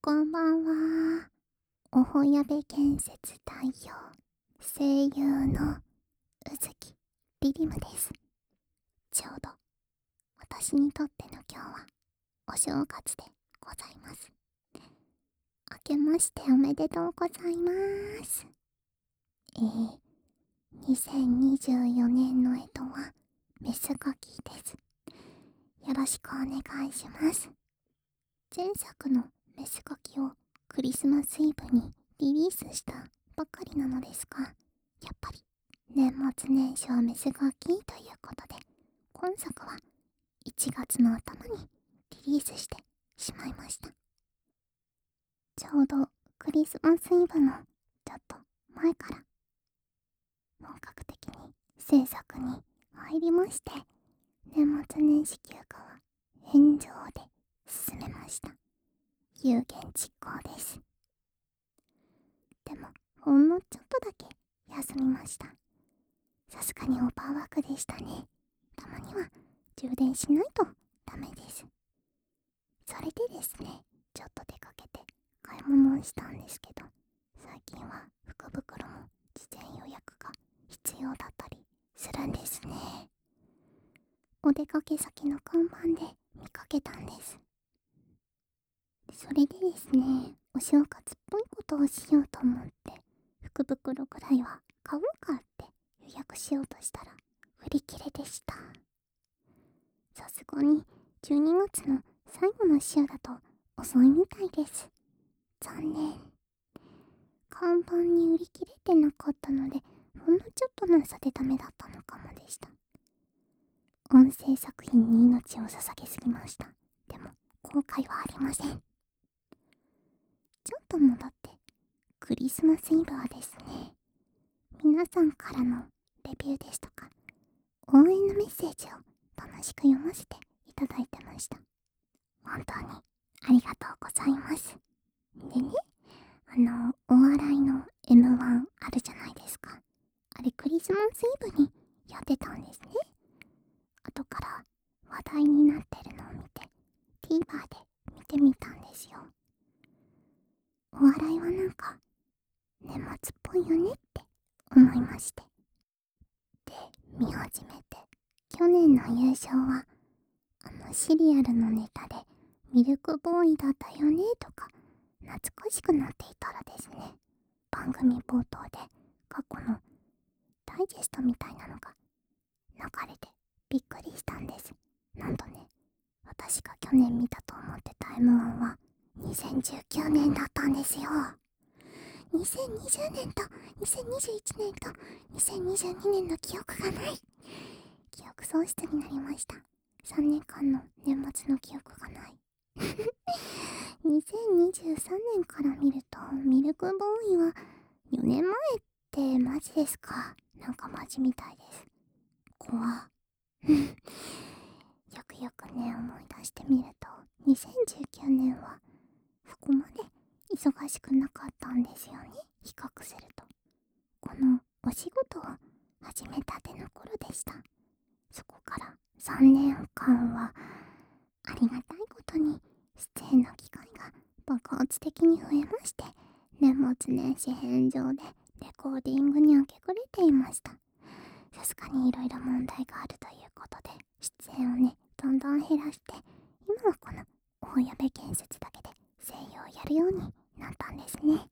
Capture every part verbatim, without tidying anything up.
こんばんは。おほやべ建設代表、声優のうずきりりむです。ちょうど私にとっての今日はお正月でございます。明けましておめでとうございます。えー、にせんにじゅうよねんの干支はメスガキです。よろしくお願いします。前作のメスガキをクリスマスイブにリリースしたばかりなのですが、やっぱり年末年始はメスガキということで、今作はいちがつの頭にリリースしてしまいました。ちょうどクリスマスイブのちょっと前から本格的に制作に入りまして、年末年始休暇は返上で進めました。有言実行です。でもほんのちょっとだけ休みました。さすがにオーバーワークでしたね。たまには充電しないとダメです。それでですね、ちょっと出かけて買い物をしたんですけど、最近は福袋も事前予約が必要だったりするんですね。お出かけ先の看板で見かけたんです。それでですね、お正月っぽいことをしようと思って福袋ぐらいは買おうかって予約しようとしたら売り切れでした。さすがにじゅうにがつの最後の週だと遅いみたいです。残念。看板に売り切れてなかったので、ほんのちょっとの差でダメだったのかもでした。音声作品に命を捧げすぎました。でも後悔はありません。ちょっと戻って、クリスマスイブはですね、皆さんからのレビューですとか応援のメッセージを楽しく読ませていただいてました。本当にありがとうございます。でね、あのお笑いの エムワン あるじゃないですか。あれクリスマスイブにやってたんですね。後から話題になってるのを見て TVer で見てみたんですよ。お笑いはなんか年末っぽいよねって思いまして、で見始めて、去年の優勝はあのシリアルのネタでミルクボーイだったよねとか懐かしくなっていたらですね、番組冒頭で過去のダイジェストみたいなのが流れてびっくりしたんです。なんとね、私が去年見たと思ってた エムワン はにせんじゅうきゅうねんだったんですよ。にせんにじゅうねんとにせんにじゅういちねんとにせんにじゅうにねんの記憶がない。記憶喪失になりました。さんねんかんの年末の記憶がない。にせんにじゅうさんねんから見るとミルクボーイはよねんまえってマジですか。なんかマジみたいです。怖っ。よくよくね思い出してみるとにせんじゅうきゅうねんはそこまで忙しくなかったんですよね。比較するとこのお仕事を始めたての頃でした。そこからさんねんかんはありがたいことに出演の機会が爆発的に増えまして、年末年始返上でレコーディングに明け暮れていました。さすがにいろいろ問題があるということで出演をねどんどん減らして、今はこの大矢部建設だけで声優をやるようになったんですね。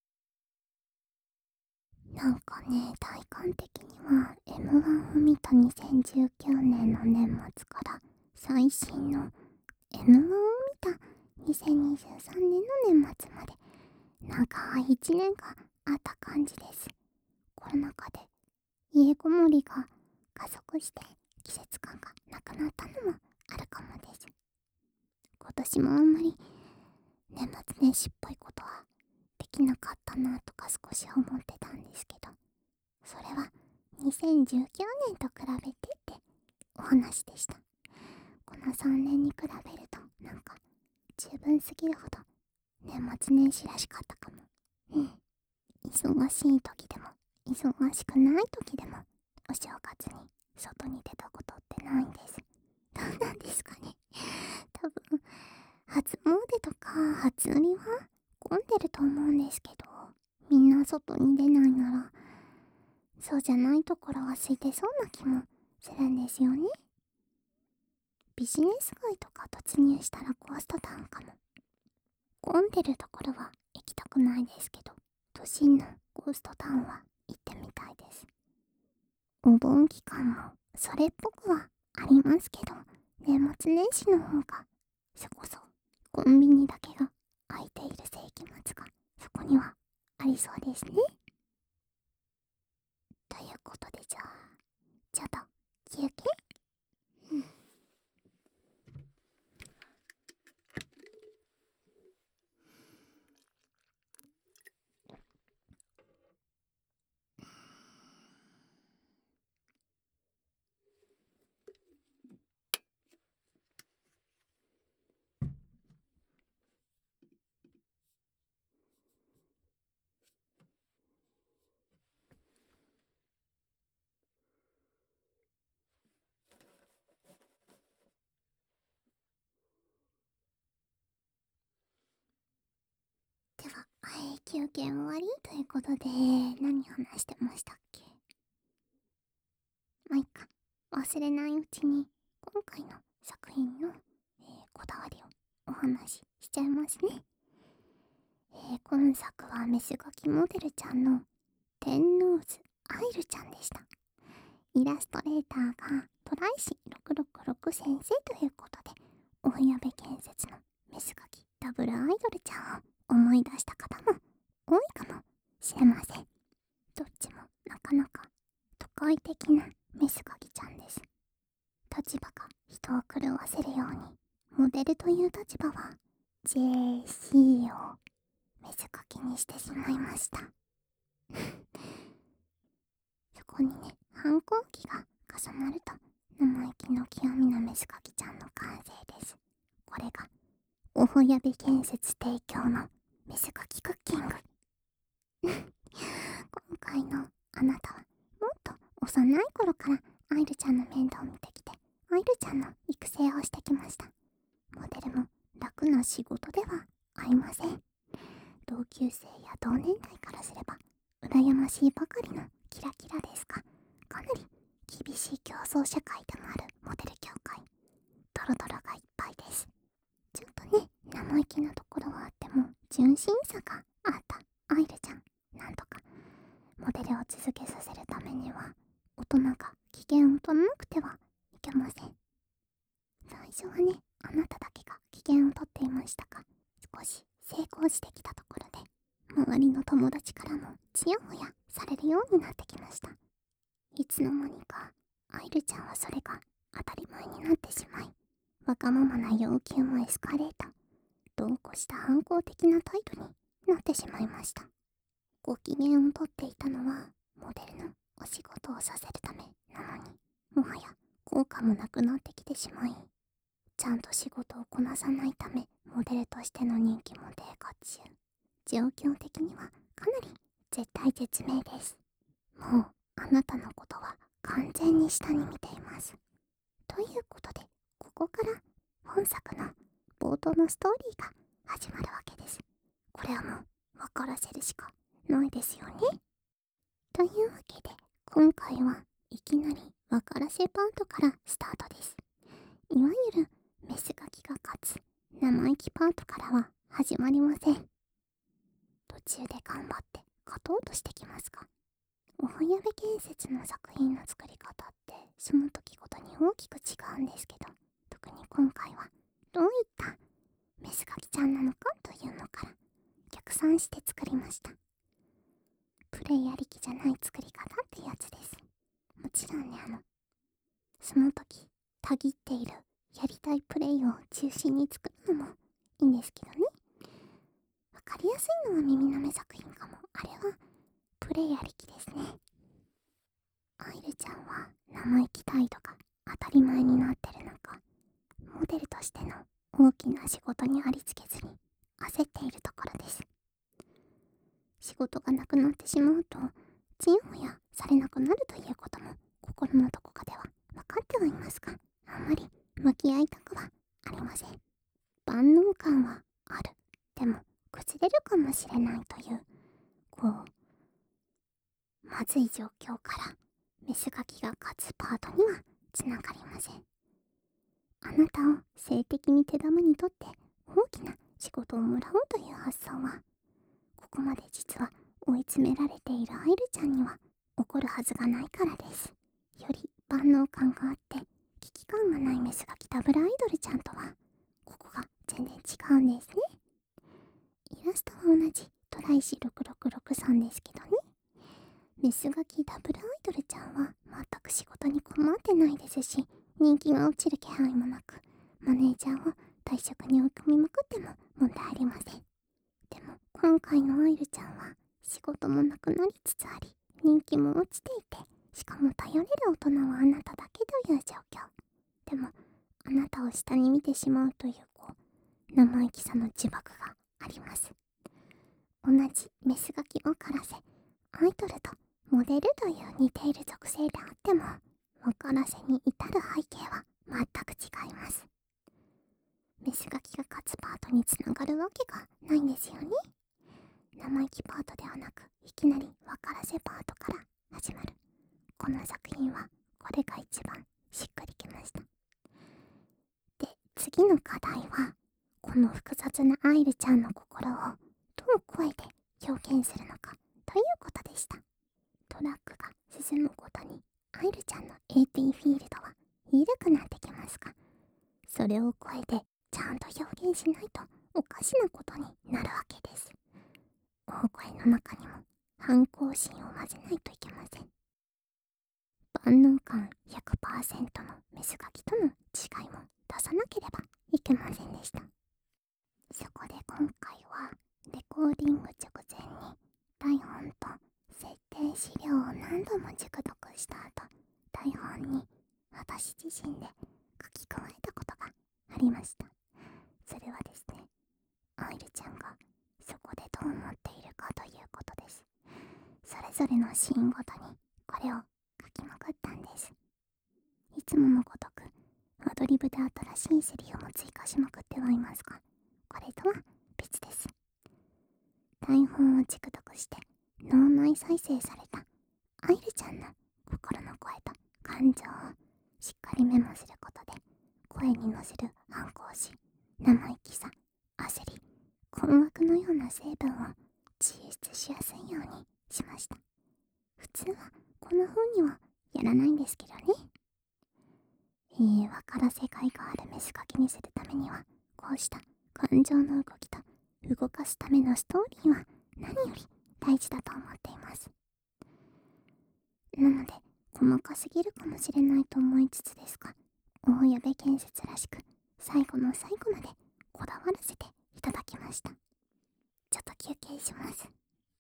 なんかね、体感的には エムワン を見たにせんじゅうきゅうねんの年末から最新の エムワン を見たにせんにじゅうさんねんの年末まで長いいちねんがあった感じです。コロナ禍で家こもりが加速して季節感がなくなったのもあるかもです。今年もあんまり年末年始っぽいことはできなかったなとか少し思ってたんですけど、それはにせんじゅうきゅうねんと比べてってお話でした。このさんねんに比べるとなんか十分すぎるほど年末年始らしかったかも。うん。忙しい時でも忙しくない時でもお正月に外に出たことってないんです。どうなんですかね。多分初詣とか初売りは混んでると思うんですけど、みんな外に出ないなら、そうじゃないところは空いてそうな気もするんですよね。ビジネス街とか突入したらゴーストタウンかも。混んでるところは行きたくないですけど、都心のゴーストタウンは行ってみたいです。お盆期間もそれっぽくはありますけど、年末年始の方がそこそコンビニだけが空いている世紀末がそこにはありそうですね。ということで、じゃあちょっと休憩。うんでは、はい、休憩終わりということで、何話してましたっけ？まあいっか。忘れないうちに今回の作品の、えーこだわりをお話ししちゃいますね。えー今作はメスガキモデルちゃんの天王洲アイルちゃんでした。イラストレーターがトライシろくろくろく先生ということで、大矢部建設のメスガキダブルアイドルちゃんを思い出した方も多いかもしれません。どっちもなかなか都会的なメスガキちゃんです。立場が人を狂わせるように、モデルという立場は ジェーシー をメスガキにしてしまいました。そこにね、反抗期が重なると生意気の極みなメスガキちゃんの完成です。これがおほやべ建設提供のメスガキクッキング。今回のあなたはもっと幼い頃からアイルちゃんの面倒を見てきて、アイルちゃんの育成をしてきました。モデルも楽な仕事ではありません。同級生や同年代からすれば羨ましいばかりのキラキラですが、かなり厳しい競争社会でもあるモデル業界、ドロドロがいっぱいです。ちょっとね、生意気なところはあっても純真さがあったアイルちゃん、なんとかモデルを続けさせるためには大人が機嫌を取らなくてはいけません。最初はね、あなただけが機嫌をとっていましたが、少し成功してきたところで周りの友達からもちやほやされるようになってきました。いつの間にかアイルちゃんはそれが当たり前になってしまい、わがままな要求もエスカレート、鈍行した反抗的な態度になってしまいました。ご機嫌をとっていたのはモデルのお仕事をさせるためなのに、もはや効果もなくなってきてしまい、ちゃんと仕事をこなさないためモデルとしての人気も低下中。状況的にはかなり絶体絶命です。もうあなたのことは完全に下に見ています。ということで、ここから本作の冒頭のストーリーが始まるわけです。これはもう分からせるしかないですよね。というわけで、今回はいきなり分からせパートからスタートです。いわゆるメスガキが勝つ生意気パートからは始まりません。途中で頑張って勝とうとしてきますが、おほやべ建設の作品の作り方ってその時ごとに大きく違うんですけど、特に今回はどういったメスガキちゃんなのかというのから逆算して作りました。プレイありきじゃない作り方ってやつです。もちろんね、あのその時たぎっているやりたいプレイを中心に作るのもいいんですけどね。わかりやすいのは耳の目作品かも。あれはプレイありきですね。アイルちゃんは生意気態度が当たり前になってる中、モデルとしての大きな仕事にありつけずに焦っているところです。仕事がなくなってしまうとちやほやされなくなるということも心のどこかでは分かってはいますが、あんまり向き合いたくはありません。万能感はある。でも崩れるかもしれないという、こう、まずい状況からメスガキが勝つパートにはつながりません。あなたを性的に手玉にとって大きな仕事をもらおうという発想は、ここまで実は追い詰められているアイルちゃんには起こるはずがないからです。より万能感があって危機感がないメスガキダブルアイドルちゃんとはここが全然違うんですね。イラストは同じトライシろくろくろくさんですけどね。メスガキダブルアイドルちゃんは全く仕事に困ってないですし、人気が落ちる気配もなく、マネージャーを退職に追い込みまくっても問題ありません。でも今回のアイルちゃんは仕事もなくなりつつあり、人気も落ちていて、しかも頼れる大人はあなただけという状況。でもあなたを下に見てしまうというこう生意気さの呪縛があります。同じメスガキをからせ、アイドルとモデルという似ている属性であっても、分からせに至る背景は全く違います。メスガキが勝つパートにつながるわけがないんですよね。生意気パートではなく、いきなり分からせパートから始まるこの作品は、これが一番しっくりきました。で、次の課題は、この複雑なアイルちゃんの心をどう声で表現するのかということでした。トラックが進むごとにアイルちゃんの エーティー フィールドは緩くなってきますが、それを声でちゃんと表現しないとおかしなことになるわけです。大声の中にも反抗心を混ぜないといけません。万能感 ひゃくパーセント のメスガキとの違いも出さなければいけませんでした。そこで今回はレコーディング直前に台本と設定資料を何度も熟読した後、台本に私自身で書き加えたことがありました。それはですね、アイルちゃんがそこでどう思っているかということです。それぞれのシーンごとにこれを書きまくったんです。いつものごとくアドリブで新しいセリフも追加しまくってはいますが、これとは別です。台本を熟読して脳内再生されたアイルちゃんの心の声と感情をしっかりメモすることで、声に乗せる反抗心、生意気さ、焦り、困惑のような成分を抽出しやすいようにしました。普通はこんな風にはやらないんですけどね。えー、わから世界があるメスガキにするためには、こうした感情の動きと動かすためのストーリーは何より大事だと思っています。なので細かすぎるかもしれないと思いつつですが、大矢部建設らしく最後の最後までこだわらせていただきました。ちょっと休憩します。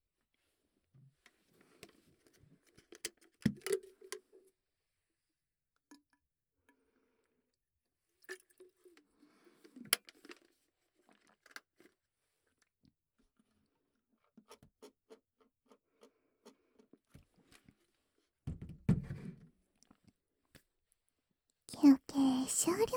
休憩終了。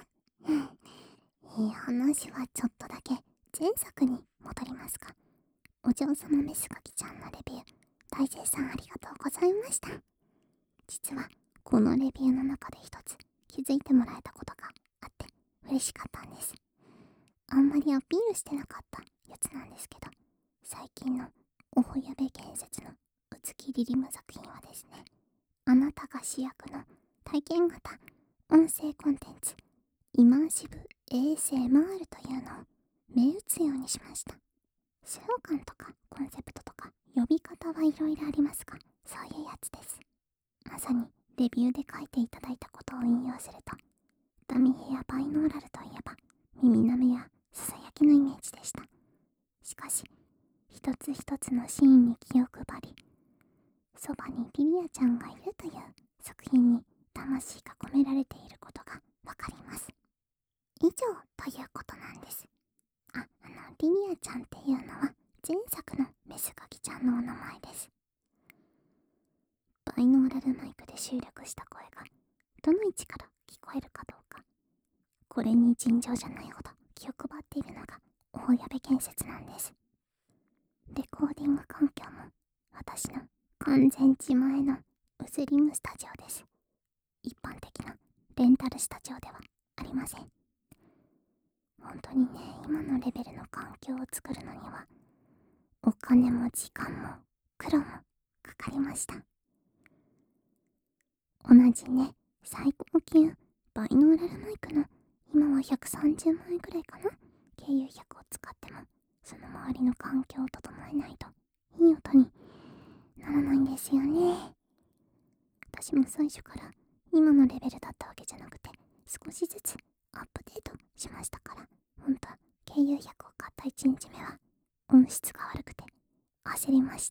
いい話はちょっとだけ前作に戻りますが、お嬢様メスガキちゃんのレビュー大勢さんありがとうございました。実はこのレビューの中で一つ気づいてもらえたことがあって嬉しかったんです。あんまりアピールしてなかったやつなんですけど、最近の大矢部建設の宇津木リリム作品はですね、あなたが主役の体験型音声コンテンツイマーシブ エーエスエムアール というのを銘打つようにしました。スローガンとかコンセプトとか呼び方はいろいろありますが、そういうやつです。まさにレビューで書いていただいたことを引用すると、ダミヘやバイノーラルといえば耳なめやささやきのイメージでした。しかし一つ一つのシーンに気を配り、そばにリリアちゃんがいるという作品に魂が込められていることがわかります。以上ということなんです。あ、あのリリアちゃんっていうのは前作のメスガキちゃんのお名前です。バイノーラルマイクで収録した声がどの位置から聞こえるかどうか、これに尋常じゃないほど気を配っているのが大矢部建設なんです。レコーディング環境も私の完全自前のウズリムスタジオです。一般的なレンタルスタジオではありません。本当にね、今のレベルの環境を作るのにはお金も時間も苦労もかかりました。同じね、最高級バイノーラルマイクの今はひゃくさんじゅうまんえんくらいかな、ケーユーひゃく を使ってもその周りの環境を整えないといい音にならないんですよね。私も最初から今のレベルだったわけじゃなくて、少しずつアップデートしましたから。ほんと ケーユーひゃく を買ったいちにちめは音質が悪くて焦りました。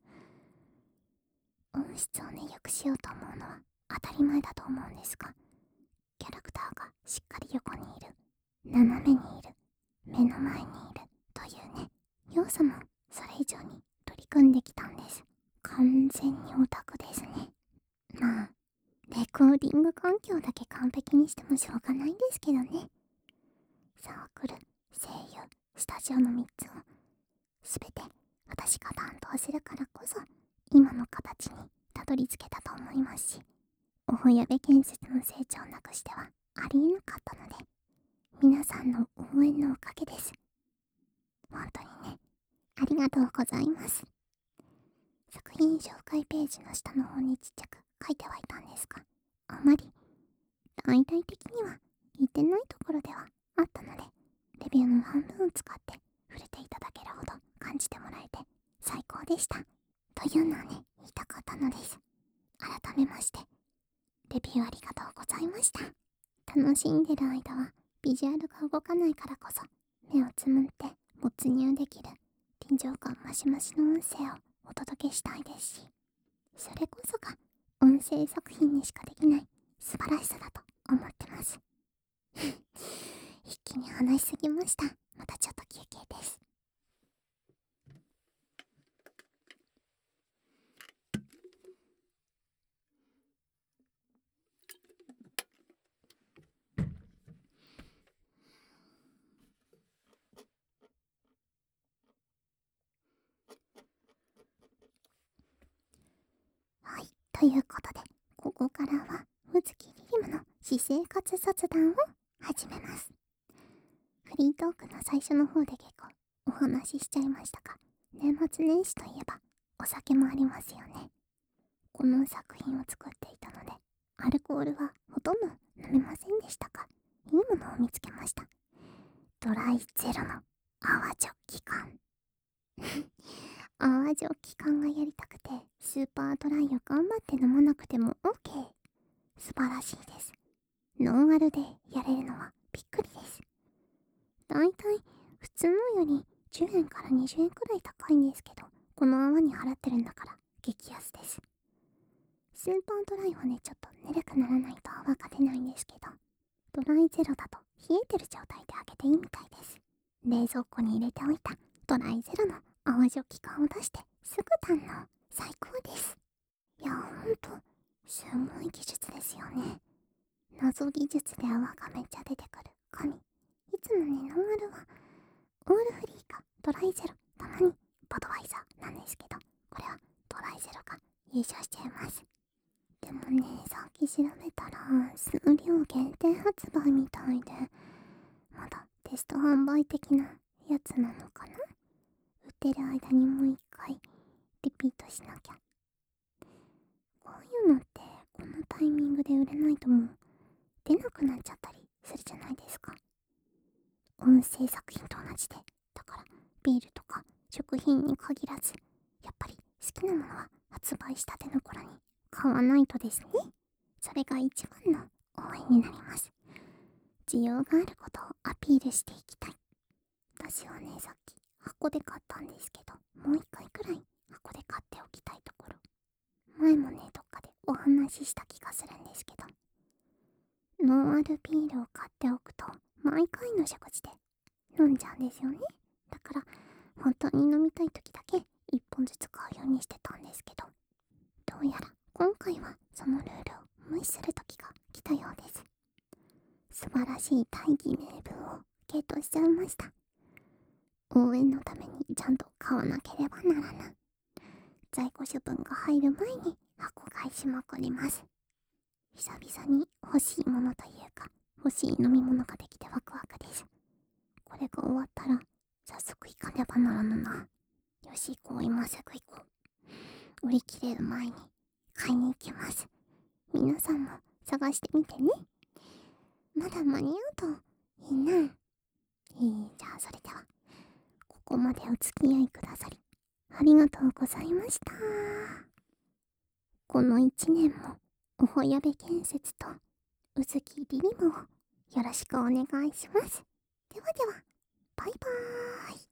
音質をね、良くしようと思うのは当たり前だと思うんですが、キャラクターがしっかり横にいる、斜めにいる、目の前にいるというね、要素もそれ以上に取り組んできたんです。完全にオタクですね。まあレコーディング環境だけ完璧にしてもしょうがないんですけどね。サークル、声優、スタジオのみっつをすべて私が担当するからこそ今の形にたどり着けたと思いますし、大矢部建設の成長なくしてはありえなかったので、皆さんの応援のおかげです。本当にね、ありがとうございます。作品紹介ページの下の方にちっちゃく書いてはいたんですが、あまり大体的には言ってないところではあったので、レビューの半分を使って触れていただけるほど感じてもらえて最高でしたというのをね、言いたかったのです。改めましてレビューありがとうございました。楽しんでる間はビジュアルが動かないからこそ目をつむって没入できる臨場感マシマシの音声をお届けしたいですし、それこそが音声作品にしかできない素晴らしさだと思ってます。一気に話しすぎました。またちょっと休憩です。はい、ということでここからは宇月リリムの私生活雑談を始めます。フリートークの最初の方で結構お話ししちゃいましたが、年末年始といえばお酒もありますよね。この作品を作っていたのでアルコールはほとんど飲めませんでしたが、いいものを見つけました。ドライゼロの泡ジョッキ缶。泡ジョッキ缶がやりたくてスーパードライを頑張って飲まなくても OK。 素晴らしいです。ノンアルでやれるのはびっくりです。だいたい普通のよりじゅうえんからにじゅうえんくらい高いんですけど、この泡に払ってるんだから激安です。スーパードライはね、ちょっとぬるくならないと泡が出ないんですけど、ドライゼロだと冷えてる状態で開けていいみたいです。冷蔵庫に入れておいたドライゼロの泡ジョッキ缶を出してすぐ堪能。最高です。いや、ほんとすごい技術ですよね。謎技術で泡がめっちゃ出てくる神。いつもね、ノンアルはオールフリーかドライゼロ、たまにバドワイザーなんですけど、これはドライゼロが優勝しちゃいます。でもね、さっき調べたら数量限定発売みたいで、まだテスト販売的なやつなのかな。売ってる間にもう一回リピートしなきゃ。こういうのってこのタイミングで売れないともう出なくなっちゃったりするじゃないですか。音声作品と同じで、だからビールとか食品に限らず、やっぱり好きなものは発売したての頃に買わないとですね。それが一番の応援になります。需要があることをアピールしていきたい。私はね、さっき箱で買ったんですけど、もう一回くらい箱で買っておきたいところ。前もね、どっかでお話しした気がするんですけど、ノンアルビールを買っておくと毎回の食事で飲んじゃうんですよね。だから本当に飲みたい時だけいっぽんずつ買うようにしてたんですけど、どうやら今回はそのルールを無視する時が来たようです。素晴らしい大義名分をゲットしちゃいました。 応援のためにちゃんと買わなければならぬ。在庫処分が入る前に箱買いしまくります。久々に欲しいものというか、欲しい飲み物ができてワクワクです。これが終わったら早速行かねばならぬな。よし行こう、今すぐ行こう。売り切れる前に買いに行きます。皆さんも探してみてね。まだ間に合うといいな。えー、じゃあそれではここまでお付き合いくださりありがとうございました。この一年もおほやべ建設とうずきりりむをよろしくお願いします。ではでは、バイバーイ。